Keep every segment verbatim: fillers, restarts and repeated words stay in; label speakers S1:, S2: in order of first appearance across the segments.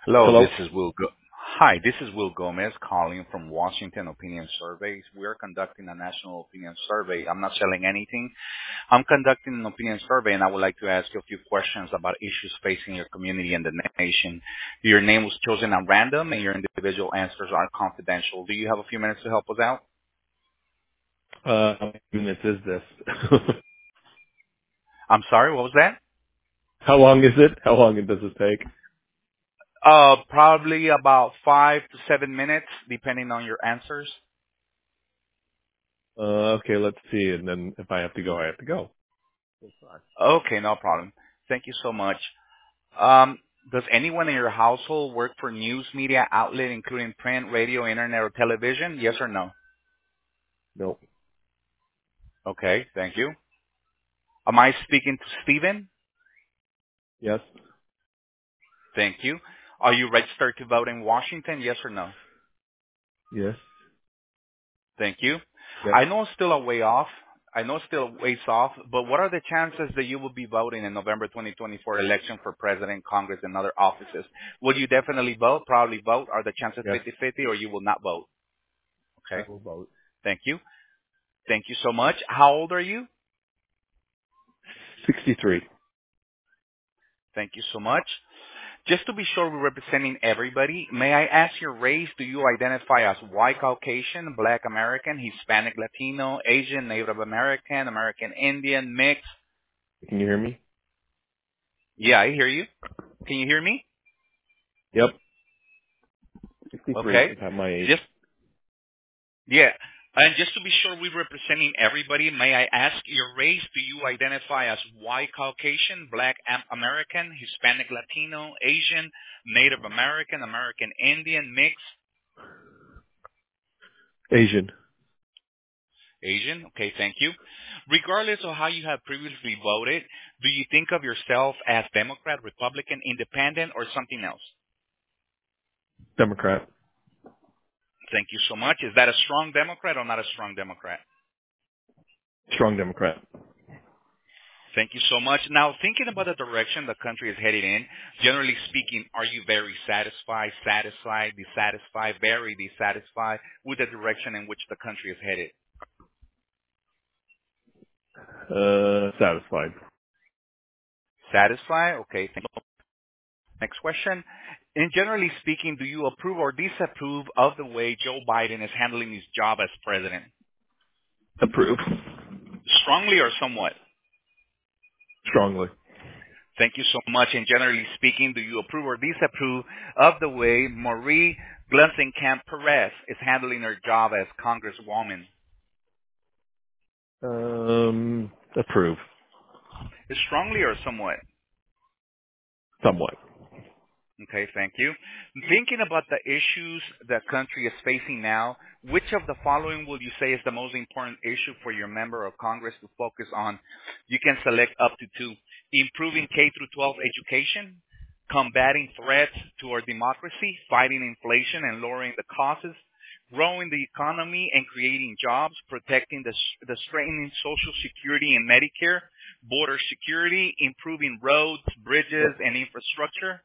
S1: Hello,
S2: Hello?
S1: this is Will. Go- Hi, this is Will Gomez calling from Washington Opinion Surveys. We are conducting a national opinion survey. I'm not selling anything. I'm conducting an opinion survey, and I would like to ask you a few questions about issues facing your community and the nation. Your name was chosen at random, and your individual answers are confidential. Do you have a few minutes to help us out?
S2: Uh, how many minutes is this?
S1: I'm sorry, what was that?
S2: How long is it? How long does it take?
S1: Uh, probably about five to seven minutes, depending on your answers.
S2: Uh, okay, let's see. And then if I have to go, I have to go. That's fine.
S1: Okay, no problem. Thank you so much. Um, does anyone in your household work for news media outlet, including print, radio, internet, or television? Yes or no?
S2: Nope.
S1: Okay, thank you. Am I speaking to Stephen?
S2: Yes?
S1: Thank you. Are you registered to vote in Washington? Yes or no?
S2: Yes?
S1: Thank you.
S2: Yes.
S1: I know it's still a way off. I know it's still a ways off, but what are the chances that you will be voting in November twenty twenty-four election for president, Congress, and other offices? Will you definitely vote, probably vote? Are the chances
S2: Yes.
S1: fifty-fifty, or you will not vote?
S2: I
S1: Okay,
S2: will vote.
S1: thank you. Thank you so much. How old are you?
S2: sixty-three.
S1: Thank you so much. Just to be sure we're representing everybody, may I ask your race? Do you identify as white Caucasian, black American, Hispanic Latino, Asian, Native American, American Indian, mixed?
S2: Can you hear me?
S1: Yeah, I hear you. Can you hear me?
S2: Yep. sixty-three.
S1: Okay.
S2: About my age.
S1: Just, yeah. And just to be sure we're representing everybody, may I ask your race? Do you identify as white Caucasian, black Am- American, Hispanic Latino, Asian, Native American, American Indian, mixed?
S2: Asian.
S1: Asian? Okay, thank you. Regardless of how you have previously voted, do you think of yourself as Democrat, Republican, Independent, or something else?
S2: Democrat.
S1: Thank you so much. Is that a strong Democrat or not a strong Democrat?
S2: Strong Democrat.
S1: Thank you so much. Now, thinking about the direction the country is headed in, generally speaking, are you very satisfied, satisfied, dissatisfied, very dissatisfied with the direction in which the country is headed?
S2: Uh, satisfied.
S1: Satisfied? Okay, thank you. Next question. And generally speaking, do you approve or disapprove of the way Joe Biden is handling his job as president?
S2: Approve.
S1: Strongly or somewhat?
S2: Strongly.
S1: Thank you so much. And generally speaking, do you approve or disapprove of the way Marie Glusenkamp Perez is handling her job as Congresswoman?
S2: Um, approve.
S1: Strongly or somewhat?
S2: Somewhat.
S1: Okay, thank you. Thinking about the issues the country is facing now, which of the following will you say is the most important issue for your member of Congress to focus on? You can select up to two. Improving K through twelve education, combating threats to our democracy, fighting inflation and lowering the costs, growing the economy and creating jobs, protecting the, the strengthening Social Security and Medicare, border security, improving roads, bridges, and infrastructure.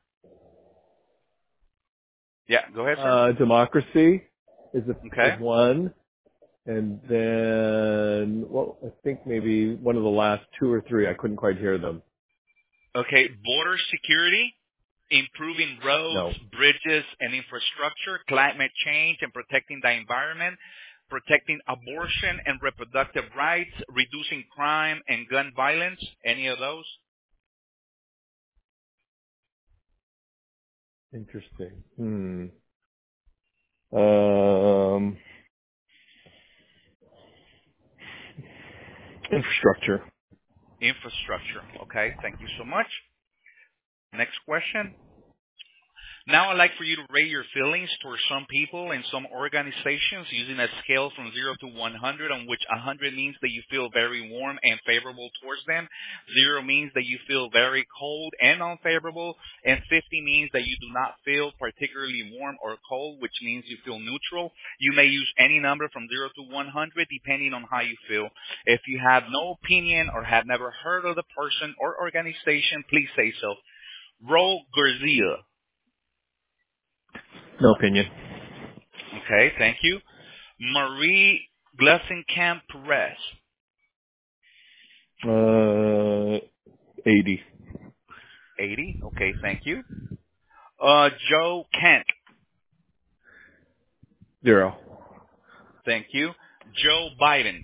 S1: Yeah, go ahead, sir.
S2: Uh, democracy is a, is
S1: Okay.
S2: one. And then, well, I think maybe one of the last two or three, I couldn't quite hear them.
S1: Okay, border security, improving roads,
S2: No.
S1: bridges, and infrastructure, climate change and protecting the environment, protecting abortion and reproductive rights, reducing crime and gun violence, any of those?
S2: Interesting. Hmm. Um, infrastructure.
S1: Infrastructure. Okay, thank you so much. Next question. Now I'd like for you to rate your feelings towards some people and some organizations using a scale from zero to one hundred, on which one hundred means that you feel very warm and favorable towards them, zero means that you feel very cold and unfavorable, and fifty means that you do not feel particularly warm or cold, which means you feel neutral. You may use any number from zero to one hundred depending on how you feel. If you have no opinion or have never heard of the person or organization, please say so. Ro Garcia.
S2: No opinion.
S1: Okay, thank you. Marie Glusenkamp Perez.
S2: Uh, eighty.
S1: eighty. Okay, thank you. Uh, Joe Kent.
S2: Zero.
S1: Thank you. Joe Biden.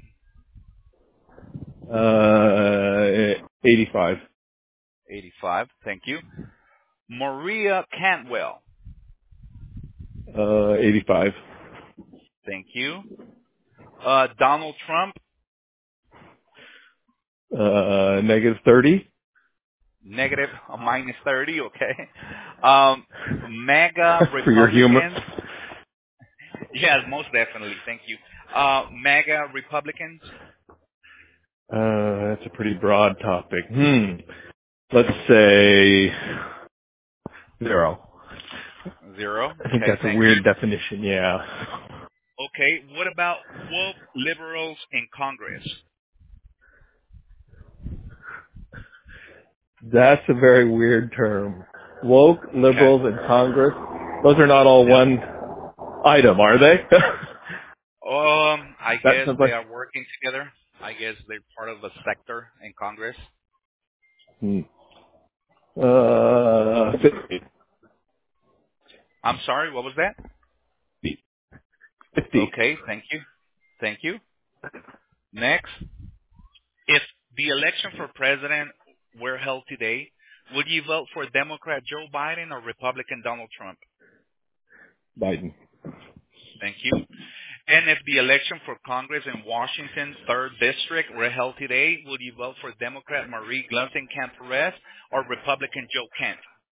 S2: Uh, eighty-five.
S1: eighty-five. Thank you. Maria Cantwell.
S2: Uh, eighty-five.
S1: Thank you. Uh, Donald Trump.
S2: Uh, negative thirty.
S1: Negative, a minus thirty. Okay. Um, MAGA
S2: For your humor.
S1: Republicans. Yes, most definitely. Thank you. Uh, MAGA Republicans.
S2: Uh, that's a pretty broad topic. Hmm. Let's say zero.
S1: Zero.
S2: I think
S1: Okay,
S2: that's a
S1: thank you.
S2: weird definition. Yeah.
S1: Okay, what about woke liberals in Congress?
S2: That's a very weird term. Woke
S1: Okay.
S2: liberals in Congress. Those are not all
S1: Yep.
S2: one item, are they?
S1: Um, I
S2: That
S1: guess
S2: sounds
S1: they
S2: like
S1: are working together. I guess they're part of a sector in Congress.
S2: hmm. uh fifty.
S1: I'm sorry, what was that?
S2: fifty.
S1: Okay, thank you. Thank you. Next, if the election for president were held today, would you vote for Democrat Joe Biden or Republican Donald Trump?
S2: Biden.
S1: Thank you. And if the election for Congress in Washington, third District, were held today, would you vote for Democrat Marie Glusenkamp Perez or Republican Joe Kent?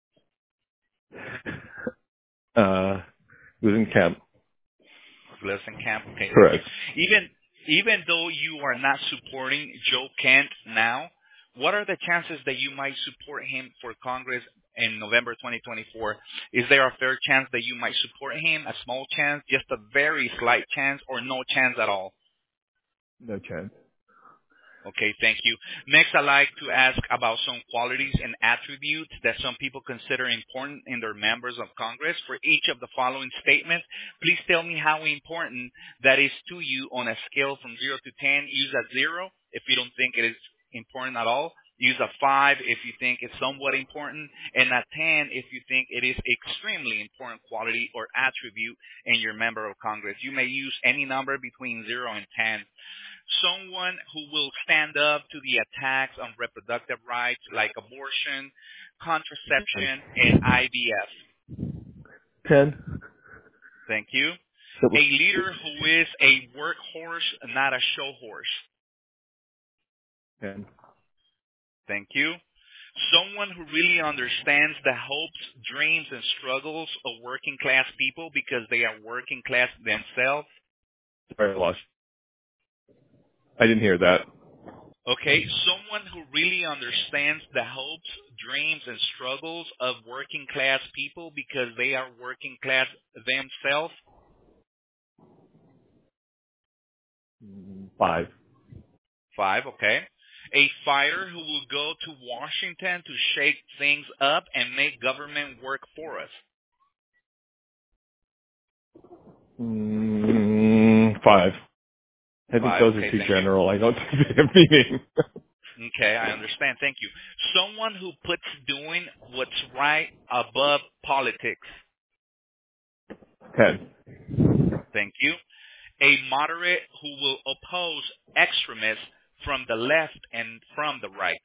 S2: Uh, losing camp.
S1: Glusenkamp, okay, thank you.
S2: Correct.
S1: Even even though you are not supporting Joe Kent now, what are the chances that you might support him for Congress in November twenty twenty-four? Is there a fair chance that you might support him, a small chance, just a very slight chance, or no chance at all?
S2: No chance.
S1: Okay, thank you. Next, I'd like to ask about some qualities and attributes that some people consider important in their members of Congress. For each of the following statements, please tell me how important that is to you on a scale from zero to ten. Use a zero if you don't think it is important at all. Use a five if you think it's somewhat important, and a ten if you think it is extremely important quality or attribute in your member of Congress. You may use any number between zero and ten. Someone who will stand up to the attacks on reproductive rights like abortion, contraception, and I V F.
S2: ten.
S1: Thank you. A leader who is a workhorse, not a show horse.
S2: ten.
S1: Thank you. Someone who really understands the hopes, dreams, and struggles of working class people because they are working class themselves.
S2: Sorry, I lost. I didn't hear that.
S1: Okay, someone who really understands the hopes, dreams, and struggles of working class people because they are working class themselves.
S2: Five.
S1: Five, okay. A fighter who will go to Washington to shake things up and make government work for us.
S2: Mm, five. I think
S1: Five,
S2: those
S1: okay,
S2: are too
S1: thank you.
S2: general. I don't think they have meaning.
S1: Okay, I understand. Thank you. Someone who puts doing what's right above politics.
S2: ten.
S1: Thank you. A moderate who will oppose extremists from the left and from the right.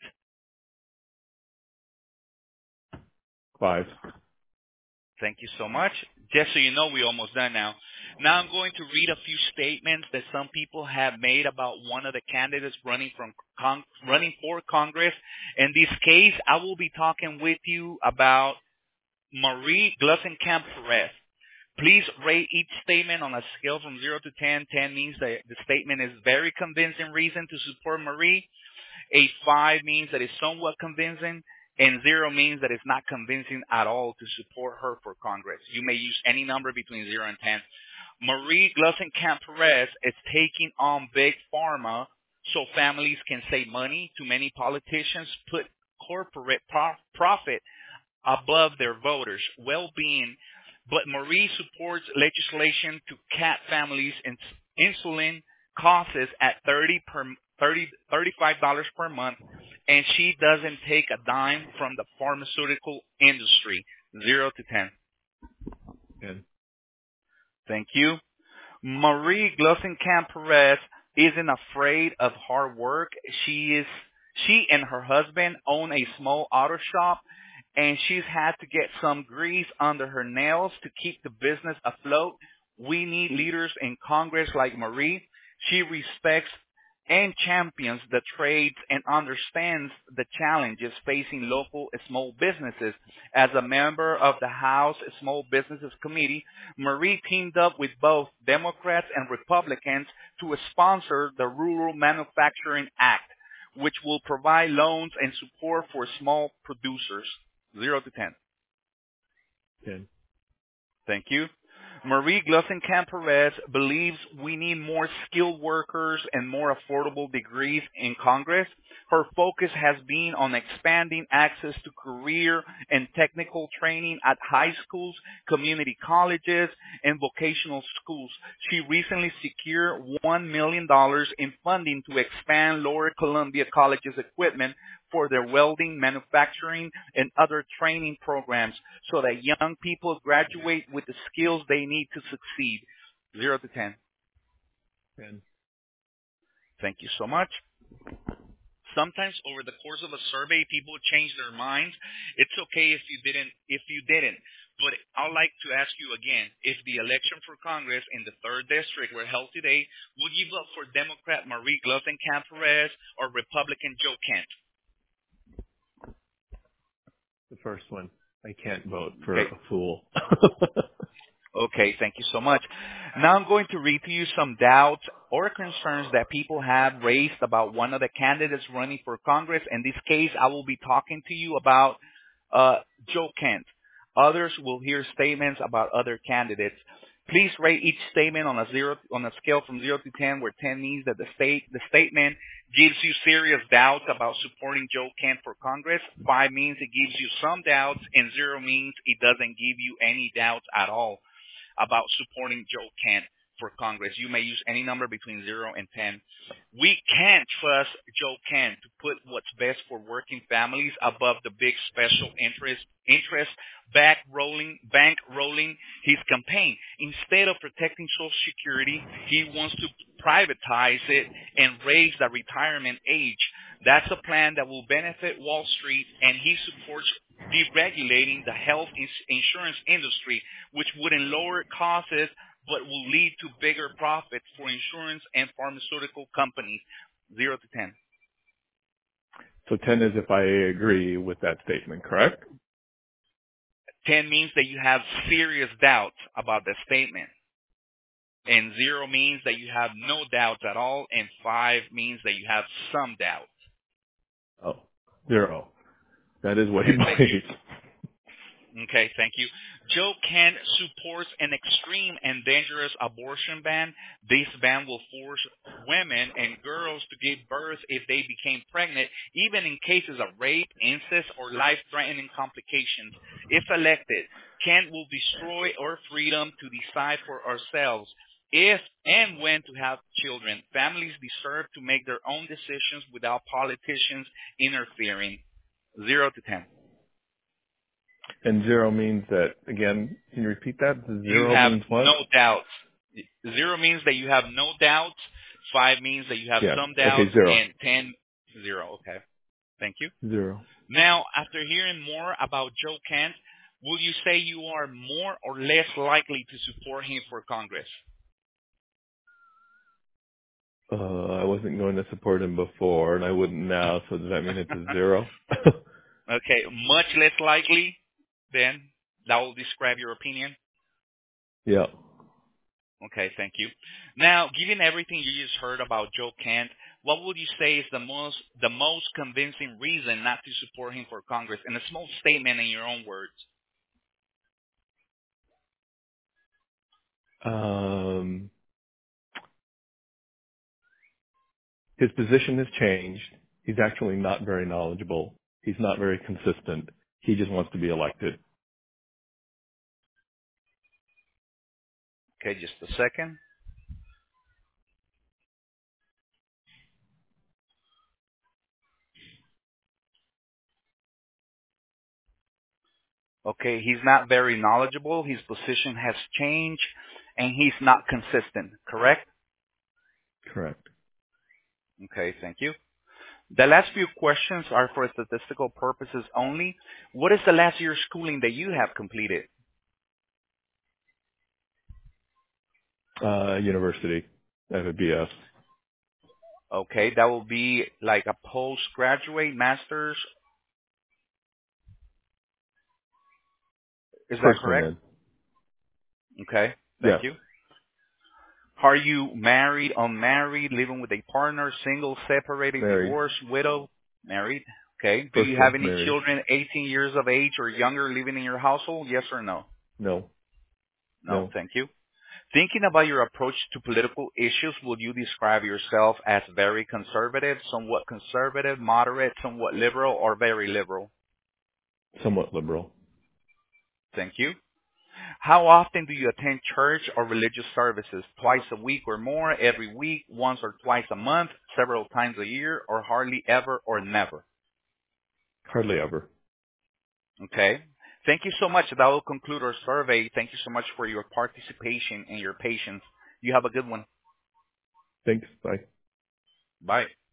S2: Five.
S1: Thank you so much. Just so you know, we're almost done now. Now I'm going to read a few statements that some people have made about one of the candidates running from con- running for Congress. In this case, I will be talking with you about Marie Glusenkamp Perez. Please rate each statement on a scale from zero to ten. ten means that the statement is very convincing reason to support Marie. A five means that it's somewhat convincing. And zero means that it's not convincing at all to support her for Congress. You may use any number between zero and ten. Marie Glusenkamp Perez is taking on big pharma so families can save money. Too many politicians put corporate pro- profit above their voters' well-being But Marie supports legislation to cap families' ins- insulin costs at thirty per thirty thirty-five dollars per month, and she doesn't take a dime from the pharmaceutical industry. Zero to ten.
S2: ten.
S1: Thank you. Marie Glusenkamp Perez isn't afraid of hard work. She is she and her husband own a small auto shop, and she's had to get some grease under her nails to keep the business afloat. We need leaders in Congress like Marie. She respects and champions the trades and understands the challenges facing local small businesses. As a member of the House Small Businesses Committee, Marie teamed up with both Democrats and Republicans to sponsor the Rural Manufacturing Act, which will provide loans and support for small producers. Zero to ten.
S2: ten.
S1: Thank you. Marie Glusenkamp Perez believes we need more skilled workers and more affordable degrees in Congress. Her focus has been on expanding access to career and technical training at high schools, community colleges, and vocational schools. She recently secured one million dollars in funding to expand Lower Columbia College's equipment for their welding, manufacturing, and other training programs so that young people graduate with the skills they need to succeed. Zero to ten.
S2: ten.
S1: Thank you so much. Sometimes over the course of a survey, people change their minds. It's okay if you didn't, if you didn't. But I'd like to ask you again, if the election for Congress in the third District were held today, would you vote for Democrat Marie Glusenkamp Perez or Republican Joe Kent?
S2: The first one. I can't vote for
S1: Okay.
S2: a fool.
S1: Okay, thank you so much. Now I'm going to read to you some doubts or concerns that people have raised about one of the candidates running for Congress. In this case, I will be talking to you about uh, Joe Kent. Others will hear statements about other candidates. Please rate each statement on a zero on a scale from zero to ten, where ten means that the state the statement gives you serious doubts about supporting Joe Kent for Congress. Five means it gives you some doubts, and zero means it doesn't give you any doubts at all about supporting Joe Kent for Congress. You may use any number between zero and ten. We can't trust Joe Kent to put what's best for working families above the big special interest interest back rolling bank rolling his campaign. Instead of protecting Social Security, he wants to privatize it and raise the retirement age. That's a plan that will benefit Wall Street, and he supports deregulating the health insurance industry, which wouldn't lower costs but will lead to bigger profits for insurance and pharmaceutical companies. Zero to ten.
S2: So ten is if I agree with that statement, correct?
S1: ten means that you have serious doubts about the statement. And zero means that you have no doubts at all. And five means that you have some doubts.
S2: Oh, zero. That is what he
S1: Thank
S2: believes.
S1: Okay, thank you. Joe Kent supports an extreme and dangerous abortion ban. This ban will force women and girls to give birth if they became pregnant, even in cases of rape, incest, or life-threatening complications. If elected, Kent will destroy our freedom to decide for ourselves if and when to have children. Families deserve to make their own decisions without politicians interfering. Zero to ten.
S2: And zero means that, again, can you repeat that? The zero
S1: You have
S2: means what?
S1: no doubts. Zero means that you have no doubts. Five means that you have
S2: Yeah.
S1: some doubts.
S2: Okay, zero.
S1: And ten, zero. Okay. Thank you.
S2: Zero.
S1: Now, after hearing more about Joe Kent, will you say you are more or less likely to support him for Congress?
S2: Uh, I wasn't going to support him before, and I wouldn't now, so does that mean it's a zero?
S1: Okay, much less likely, then? That will describe your opinion?
S2: Yeah.
S1: Okay, thank you. Now, given everything you just heard about Joe Kent, what would you say is the most the most convincing reason not to support him for Congress? In a small statement in your own words.
S2: Um, his position has changed. He's actually not very knowledgeable. He's not very consistent. He just wants to be elected.
S1: Okay, just a second. Okay, he's not very knowledgeable. His position has changed, and he's not consistent, correct?
S2: Correct.
S1: Okay, thank you. The last few questions are for statistical purposes only. What is the last year of schooling that you have completed?
S2: Uh, university. I have a B S.
S1: Okay, that will be like a postgraduate, master's. Is that
S2: First one
S1: correct?
S2: then.
S1: Okay, thank
S2: Yes.
S1: you. Are you married, unmarried, living with a partner, single, separated,
S2: Married.
S1: divorced, widow? Married. Okay. Do
S2: First
S1: you have
S2: one.
S1: any
S2: Married.
S1: children eighteen years of age or younger living in your household? Yes or no?
S2: No.
S1: No,
S2: No.
S1: thank you. Thinking about your approach to political issues, would you describe yourself as very conservative, somewhat conservative, moderate, somewhat liberal, or very liberal?
S2: Somewhat liberal.
S1: Thank you. How often do you attend church or religious services? Twice a week or more, every week, once or twice a month, several times a year, or hardly ever or never?
S2: Hardly ever.
S1: Okay. Thank you so much. That will conclude our survey. Thank you so much for your participation and your patience. You have a good one.
S2: Thanks. Bye.
S1: Bye.